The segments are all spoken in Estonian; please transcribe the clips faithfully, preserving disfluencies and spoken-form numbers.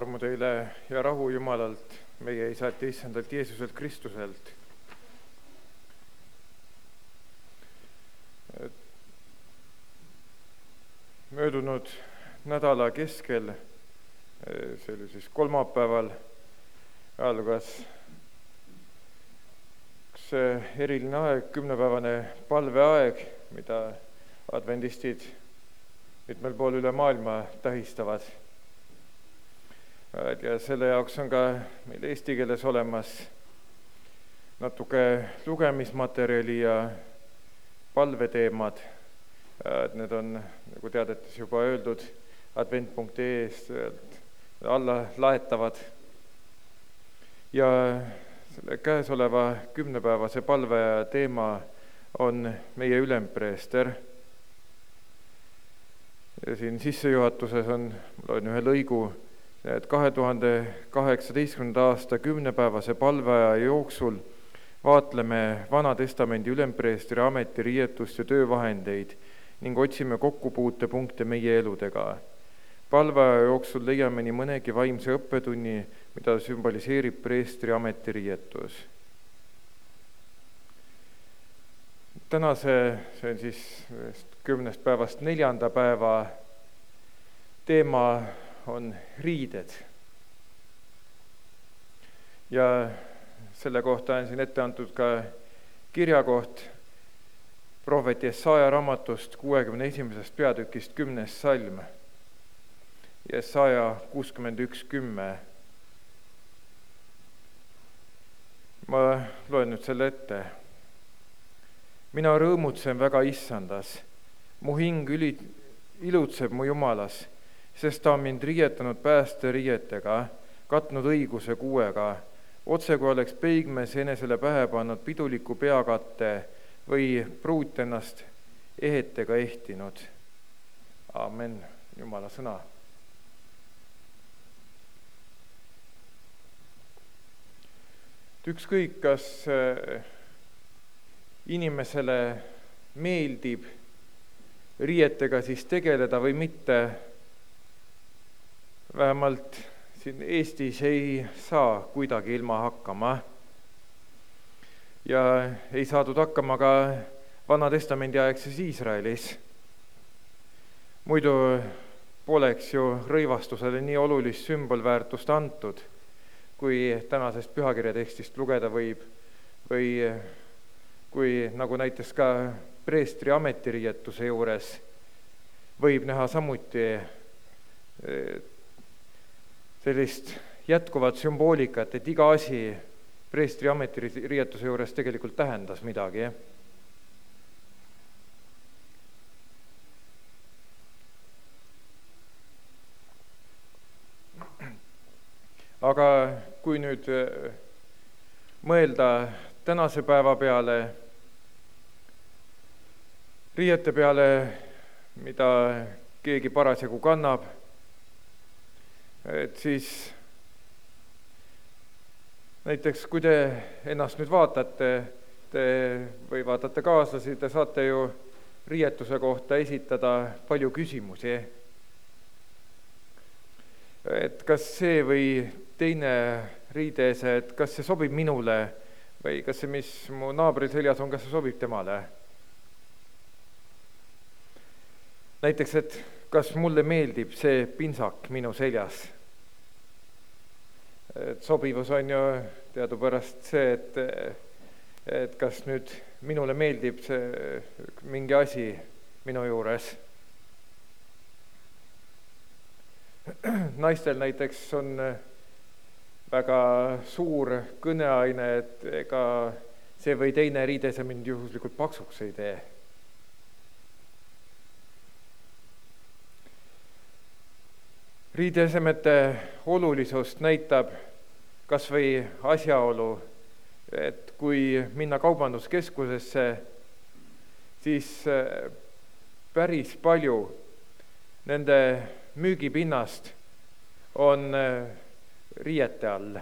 armu teile ja rahu Jumalalt, meie Isalt ja Issandalt Jeesuselt Kristuselt. Möödunud nädala keskel, see oli siis kolmapäeval, algas üks eriline aeg, kümnepäevane palveaeg, mida adventistid mitmel pool üle maailma tähistavad. Ja selle jaoks on ka meil eesti keeles olemas natuke lugemismaterjali ja palveteemad. Need on, nagu teadetes juba öeldud, advent punkt ee-st alla laetavad. Ja selle käesoleva kümnepäevase palve teema on meie ülempreester. Ja siin sissejuhatuses on, ma loen ühe lõigu, et kahe tuhande kaheksateistkümnenda aasta kümnepäevase palveaja jooksul vaatleme Vana Testamendi ülempreestri ameti riietust ja töövahendeid ning otsime kokkupuutepunkte meie eludega. Palveaja jooksul leiame nii mõnegi vaimse õppetunni, mida sümboliseerib preestri ameti riietus. Tänase, see on siis kümnest päevast neljanda päeva teema on riided. Ja selle kohta on siin ette antud ka kirjakoht prohvet Jesaja raamatust kuuekümne esimesest peatükist kümnes salm. Jesaja kuuskümmend üks kümme. Ma loen nüüd selle ette. Mina rõõmutsen väga Issandas. Mu hing üli, ilutseb mu Jumalas, sest ta on mind riietanud päästeriietega, katnud õiguse kuuega, otse kui oleks peigmees enesele pähe pannud piduliku peakatte või pruut ennast ehetega ehtinud. Amen, Jumala sõna. Ükskõik, kas inimesele meeldib riietega siis tegeleda või mitte, vähemalt siin Eestis ei saa kuidagi ilma hakkama. Ja ei saadud hakkama ka Vana Testamendi aegses Iisraelis. Muidu poleks ju rõivastusele nii olulist sümbolväärtust antud, kui tänasest pühakirja tekstist lugeda võib, või kui nagu näiteks ka preestri ametiriietuse juures võib näha samuti sellist jätkuvat sümboolikat, et iga asi preestri ametiriietuse juures tegelikult tähendas midagi. Aga kui nüüd mõelda tänase päeva peale, riiete peale, mida keegi parasjagu kannab, et siis näiteks kui te ennast nüüd vaatate te, või vaatate kaaslasi, te saate ju riietuse kohta esitada palju küsimusi. Et kas see või teine riideese, et kas see sobib minule või kas see, mis mu naabri seljas on, kas see sobib temale? Näiteks, et kas mulle meeldib see pintsak minu seljas? Et sobivus on ju teadupärast see, et, et kas nüüd minule meeldib see mingi asi minu juures. Naistel näiteks on väga suur kõneaine, et ega see või teine riidese mind juhuslikult paksuks ei tee. Riideesemete olulisust näitab kas või asjaolu, et kui minna kaubanduskeskusesse, siis päris palju nende müügipinnast on riiete all.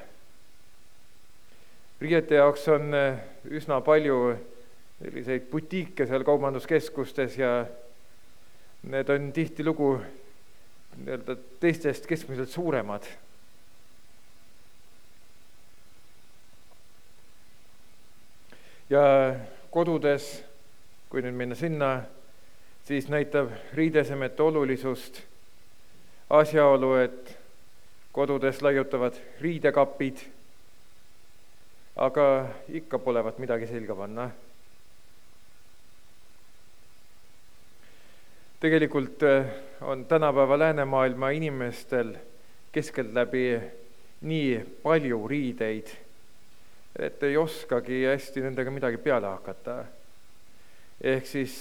Riiete jaoks on üsna palju selliseid butiike seal kaubanduskeskustes ja need on tihtilugu teistest keskmiselt suuremad. ja kodudes, kui nüüd minna sinna, siis näitab riidesemete olulisust asjaolu, et kodudes laiutavad riidekapid, aga ikka polevat midagi selga panna. Tegelikult on tänapäeva läänemaailma inimestel keskeltläbi nii palju riideid, et ei oskagi hästi nendega midagi peale hakata. Ehk siis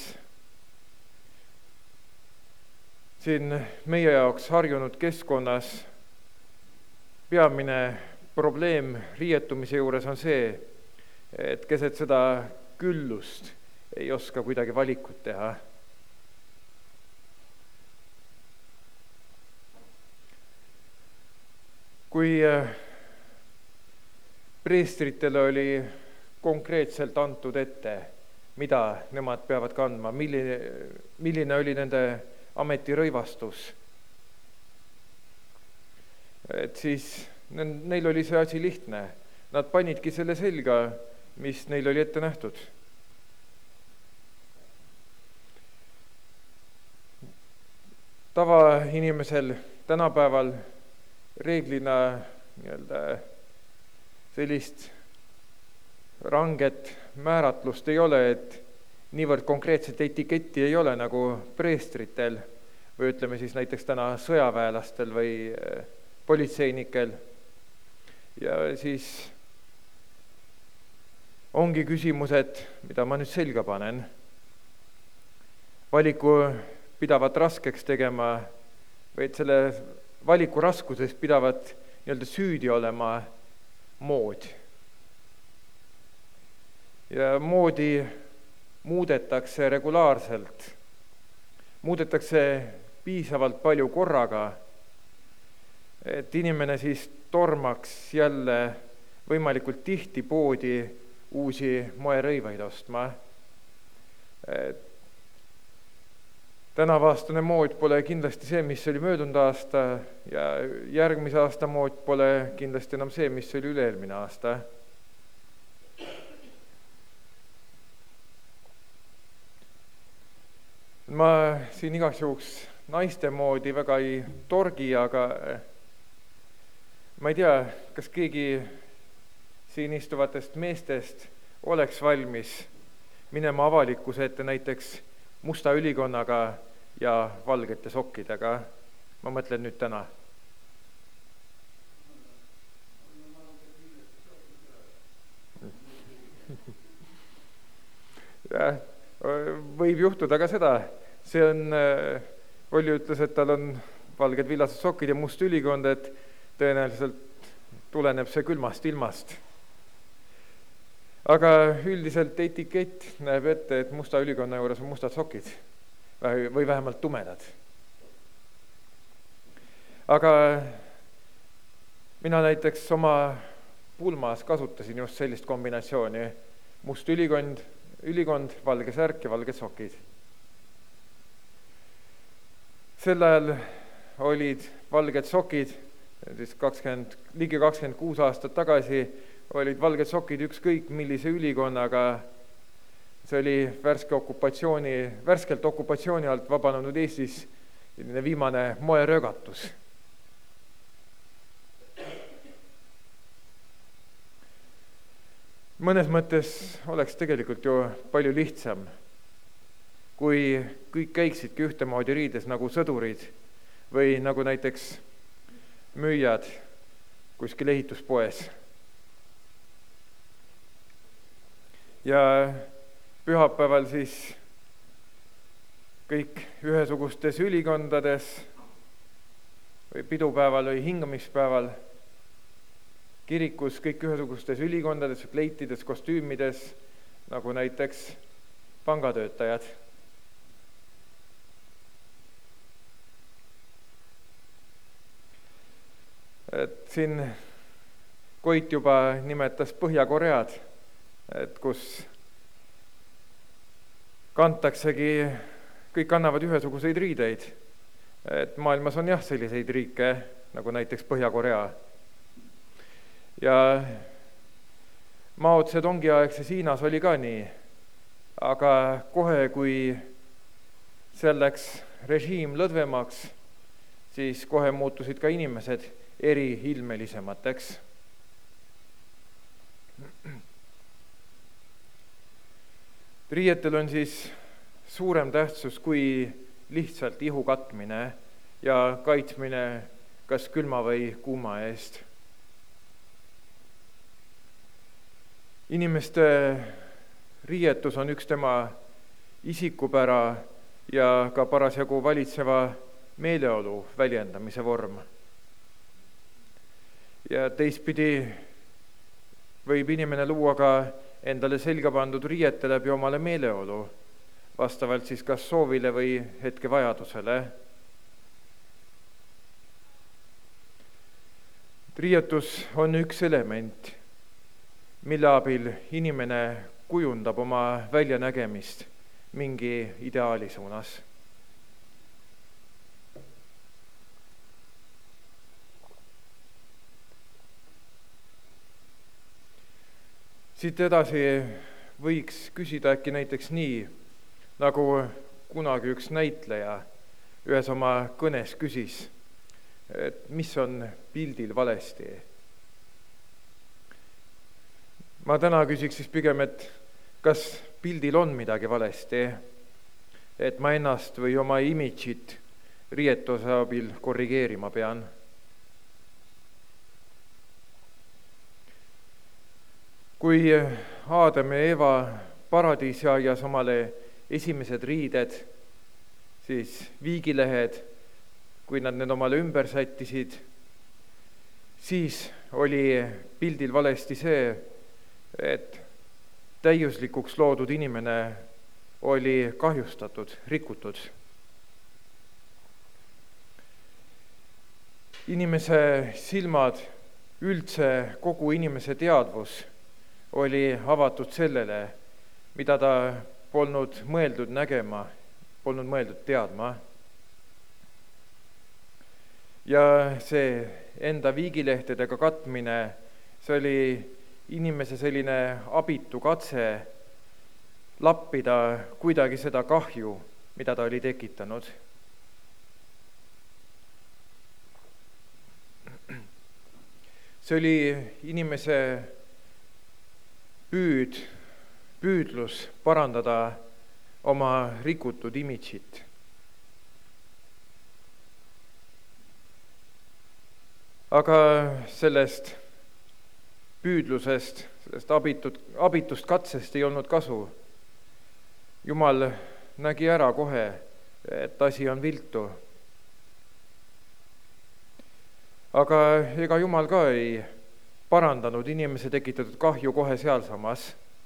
siin meie jaoks harjunud keskkonnas peamine probleem riietumise juures on see, et keset seda küllust ei oska kuidagi valikut teha. Kui preestritele oli konkreetselt antud ette, mida nemad peavad kandma, milline, milline oli nende ametirõivastus, et siis neil oli see asi lihtne. Nad panidki selle selga, mis neil oli ette nähtud. Tavainimesel tänapäeval reeglina nii-öelda sellist ranget määratlust ei ole, et niivõrd konkreetset etiketti ei ole nagu preestritel või ütleme siis näiteks täna sõjaväelastel või politseinikel. Ja siis ongi küsimused, mida ma nüüd selga panen. Valiku pidavat raskeks tegema, või et selle valiku raskuses pidavat nii-öelda süüdi olema mood. Ja moodi muudetakse regulaarselt, muudetakse piisavalt palju korraga, et inimene siis tormaks jälle võimalikult tihti poodi uusi moerõivaid ostma. Tänavaastane mood pole kindlasti see, mis oli möödunud aasta ja järgmise aasta mood pole kindlasti enam see, mis oli üle-eelmine aasta. Ma siin igaks juhuks naiste moodi väga ei torgi, aga ma ei tea, kas keegi siin istuvatest meestest oleks valmis minema avalikkuse ette näiteks musta ülikonnaga ja valgete sokkidega. Ma mõtlen nüüd täna. Ja, võib juhtuda ka seda. See on, Olli ütles, et tal on valged villased sokid ja must ülikond, et tõenäoliselt tuleneb see külmast ilmast. Aga üldiselt etikett näeb ette, et musta ülikonna juures on mustad sokid või vähemalt tumedad. Aga mina näiteks oma pulmas kasutasin just sellist kombinatsiooni. Must ülikond, ülikond, valge särk ja valged sokid. Sel ajal olid valged sokid, siis kakskümmend, ligi kakskümmend kuus aastat tagasi olid valged sokid ükskõik millise ülikonnaga. See oli värske okupatsiooni, värskelt okupatsiooni alt vabanenud Eestis viimane moeröögatus. Mõnes mõttes oleks tegelikult ju palju lihtsam, kui kõik käiksidki ühtemoodi riides nagu sõdurid või nagu näiteks müüjad kuskil ehituspoes. Ja pühapäeval siis kõik ühesugustes ülikondades või pidupäeval või hingamispäeval kirikus kõik ühesugustes ülikondades, kleitides, kostüümides, nagu näiteks pangatöötajad. Et siin Koit juba nimetas Põhja-Koread, et kus kantaksegi, kõik annavad ühesuguseid riideid. Et maailmas on jah selliseid riike, nagu näiteks Põhja-Korea. Ja Maotse tongiaegses Hiinas oli ka nii, aga kohe, kui seal läks režiim lõdvemaks, siis kohe muutusid ka inimesed eriilmelisemateks. Riietel on siis suurem tähtsus kui lihtsalt ihu katmine ja kaitsmine kas külma või kuuma eest. Inimeste riietus on üks tema isikupära ja ka parasjagu valitseva meeleolu väljendamise vorm. Ja teistpidi võib inimene luua ka endale selga pandud riiete läbi omale meeleolu, vastavalt siis kas soovile või hetke vajadusele. Riietus on üks element, mille abil inimene kujundab oma väljanägemist mingi ideaali suunas. Siit edasi võiks küsida äkki näiteks nii, nagu kunagi üks näitleja ühes oma kõnes küsis, et mis on pildil valesti. Ma täna küsiks siis pigem, et kas pildil on midagi valesti, et ma ennast või oma imidžit riietuse abil korrigeerima pean. Kui Aadam ja Eeva paradiisiaias omale esimesed riided, siis viigilehed, kui nad need omale ümber sättisid, siis oli pildil valesti see, et täiuslikuks loodud inimene oli kahjustatud, rikutud. Inimese silmad, üldse kogu inimese teadvus oli avatud sellele, mida ta polnud mõeldud nägema, polnud mõeldud teadma. Ja see enda viigilehtedega katmine, see oli inimese selline abitu katse lappida kuidagi seda kahju, mida ta oli tekitanud. See oli inimese püüd, püüdlus parandada oma rikutud imidžit. Aga sellest püüdlusest, sellest abitud, abitust katsest ei olnud kasu. Jumal nägi ära kohe, et asi on viltu. Aga ega Jumal ka ei parandanud inimese tekitatud kahju kohe sealsamas.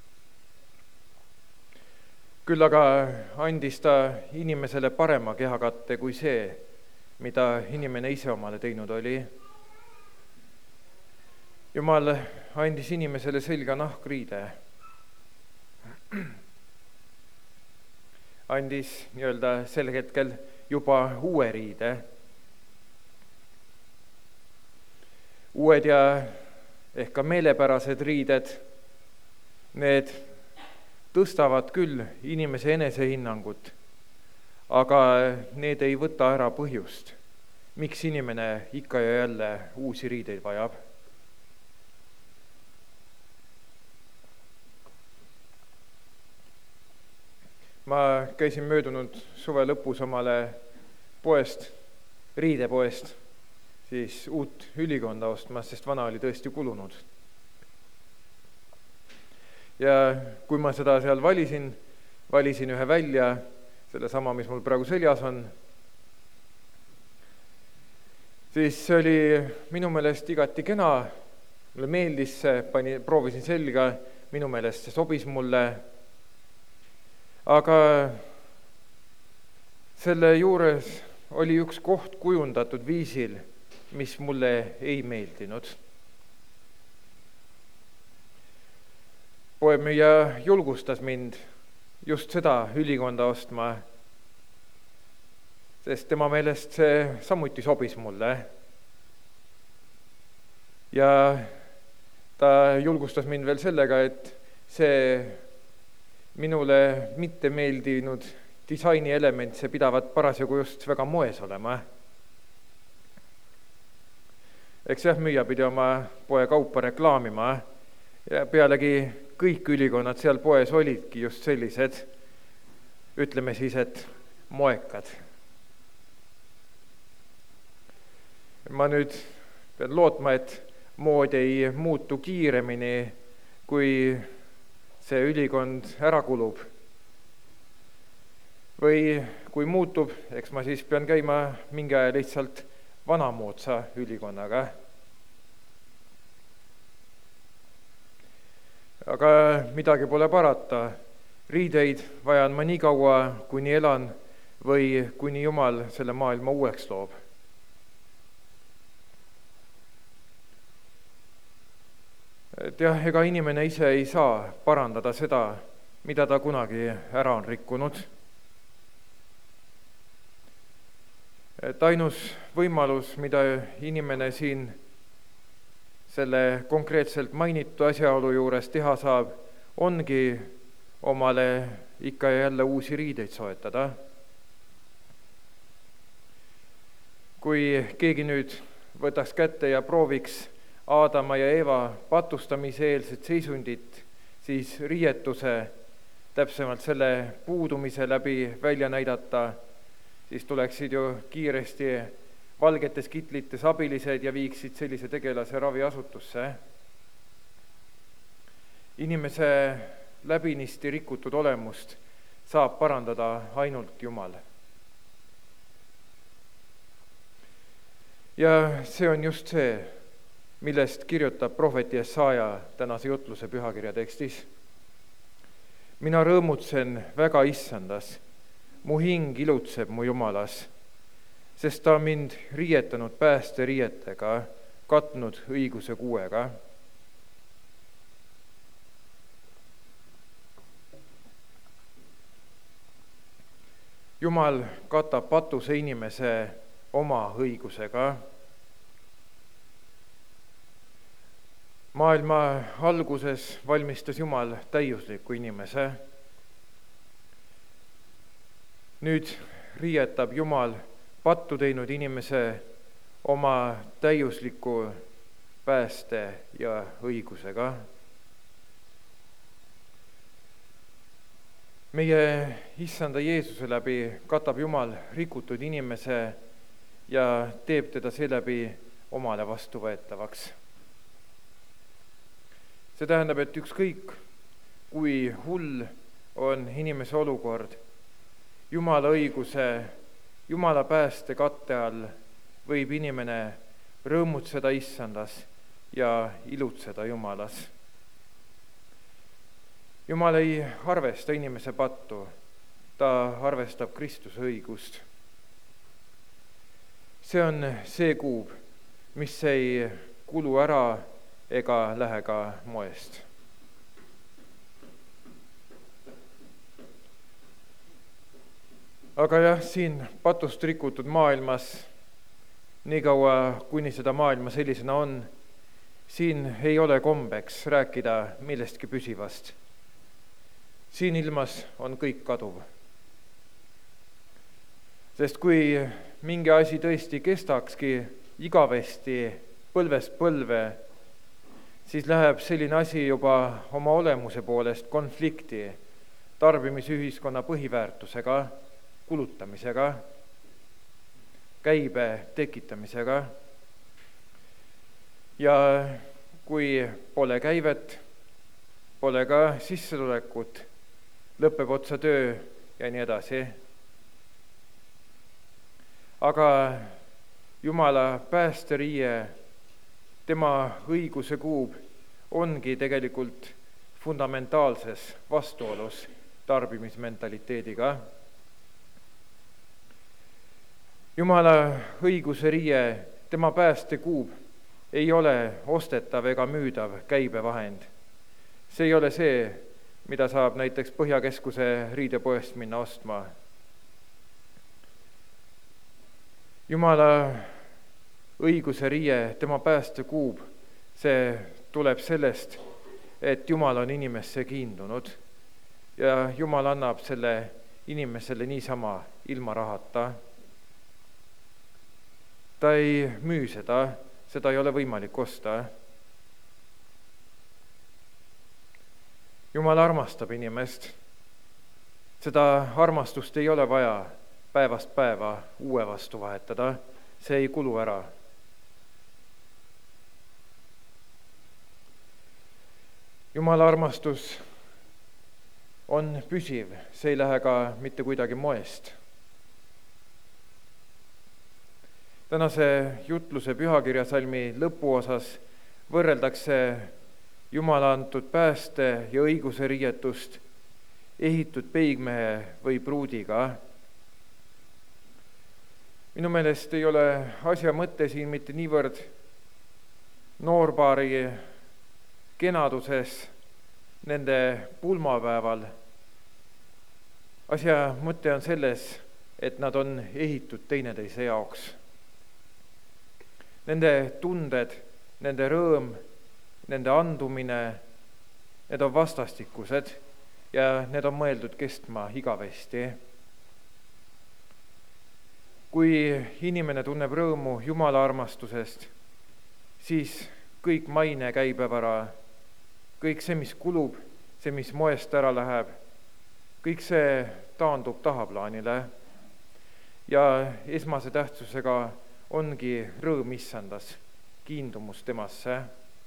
Küll aga andis ta inimesele parema kehakatte kui see, mida inimene ise omale teinud oli. Jumal andis inimesele selga nahkriide. Andis nii-öelda sel hetkel juba uue riide. Uued ja ehk ka meelepärased riided, need tõstavad küll inimese enesehinnangut, aga need ei võta ära põhjust, miks inimene ikka ja jälle uusi riideid vajab. Ma käisin möödunud suve lõpus omale poest, riidepoest, siis uut ülikonda ostmas, sest vana oli tõesti kulunud. Ja kui ma seda seal valisin, valisin ühe välja, selle sama, mis mul praegu seljas on, siis see oli minu meelest igati kena, mulle meeldis see, pani, proovisin selga, minu meelest see sobis mulle, aga selle juures oli üks koht kujundatud viisil, mis mulle ei meeldinud. Poemüüja julgustas mind just seda ülikonda ostma, sest tema meelest see samuti sobis mulle. Ja ta julgustas mind veel sellega, et see minule mitte meeldinud disaini element, see pidavat parasjagu just väga moes olema. Eks jah, müüja pidi oma poe kaupa reklaamima ja pealegi kõik ülikonnad seal poes olidki just sellised, ütleme siis, et moekad. Ma nüüd pean lootma, et mood ei muutu kiiremini, kui see ülikond ära kulub. Või kui muutub, eks ma siis pean käima mingi aja lihtsalt vanamoodsa ülikonnaga. Aga midagi pole parata. Riideid vajan ma nii kaua, kuni elan või kuni Jumal selle maailma uueks loob. Et jah, ega inimene ise ei saa parandada seda, mida ta kunagi ära on rikkunud. Et ainus võimalus, mida inimene siin selle konkreetselt mainitud asjaolu juures teha saab, ongi omale ikka ja jälle uusi riideid soetada. Kui keegi nüüd võtaks kätte ja prooviks Aadama ja Eeva patustamise eelset seisundit, siis riietuse, täpsemalt selle puudumise läbi välja näidata, siis tuleksid ju kiiresti valgetes kitlites abilised ja viiksid sellise tegelase raviasutusse. Inimese läbinisti rikutud olemust saab parandada ainult Jumal. Ja see on just see, millest kirjutab prohvet Jesaja tänase jutluse pühakirja tekstis. Mina rõõmutsen väga issandas, mu hing ilutseb mu Jumalas, sest ta mind riietanud päästeriietega, katnud õiguse kuuega. Jumal katab patuse inimese oma õigusega. Maailma alguses valmistas Jumal täiusliku inimese. Nüüd riietab Jumal pattu teinud inimese oma täiusliku pääste ja õigusega. Meie issanda Jeesuse läbi katab Jumal rikutud inimese ja teeb teda seeläbi omale vastuvõetavaks. See tähendab, et ükskõik, kui hull on inimese olukord, Jumala õiguse, Jumala pääste katte all võib inimene rõõmutseda issandas ja ilutseda Jumalas. Jumal ei arvesta inimese pattu, ta arvestab Kristuse õigust. See on see kuub, mis ei kulu ära ega lähe ka moest. Aga jah, siin patust rikutud maailmas, nii kaua kuni seda maailma sellisena on, siin ei ole kombeks rääkida millestki püsivast. Siin ilmas on kõik kaduv. Sest kui mingi asi tõesti kestakski igavesti põlvest põlve, siis läheb selline asi juba oma olemuse poolest konflikti tarbimisühiskonna põhiväärtusega, kulutamisega, käibe tekitamisega. Ja kui pole käivet, pole ka sissetulekut, lõpeb otsa töö ja nii edasi. Aga Jumala päästeriie, tema õiguse kuub ongi tegelikult fundamentaalses vastuolus tarbimismentaliteediga. Jumala õiguse riie, tema päästekuub ei ole ostetav ega müüdav käibevahend. See ei ole see, mida saab näiteks Põhjakeskuse riidepoest minna ostma. Jumala õiguse riie, tema päästekuub, see tuleb sellest, et Jumal on inimesse kiindunud ja Jumal annab selle inimesele niisama ilma rahata. Ta ei müü seda, seda ei ole võimalik osta. Jumal armastab inimest. Seda armastust ei ole vaja päevast päeva uue vastu vahetada. See ei kulu ära. Jumala armastus on püsiv, see ei lähe ka mitte kuidagi moest. Tänase jutluse pühakirjasalmi lõpuosas võrreldakse Jumala antud pääste ja õiguse riietust ehitud peigmehe või pruudiga. Minu meelest ei ole asja mõte siin mitte niivõrd noorpaari kenaduses nende pulmapäeval. Asja mõte on selles, et nad on ehitud teineteise jaoks. Nende tunded, nende rõõm, nende andumine, need on vastastikused ja need on mõeldud kestma igavesti. Kui inimene tunneb rõõmu Jumala armastusest, siis kõik maine käib ära, kõik see, mis kulub, see, mis moest ära läheb, kõik see taandub tahaplaanile ja esmase tähtsusega ongi rõõm issandas, kiindumus temasse.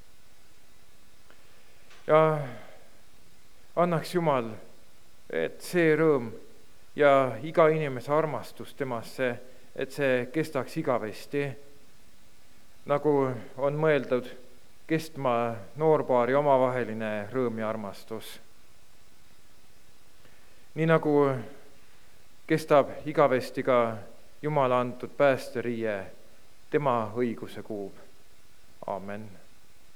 Ja annaks Jumal, et see rõõm ja iga inimese armastus temasse, et see kestaks igavesti, nagu on mõeldud kestma noorpaari omavaheline rõõm ja armastus. Nii nagu kestab igavesti ka Jumala antud päästeriie tema õiguse kuub. Aamen.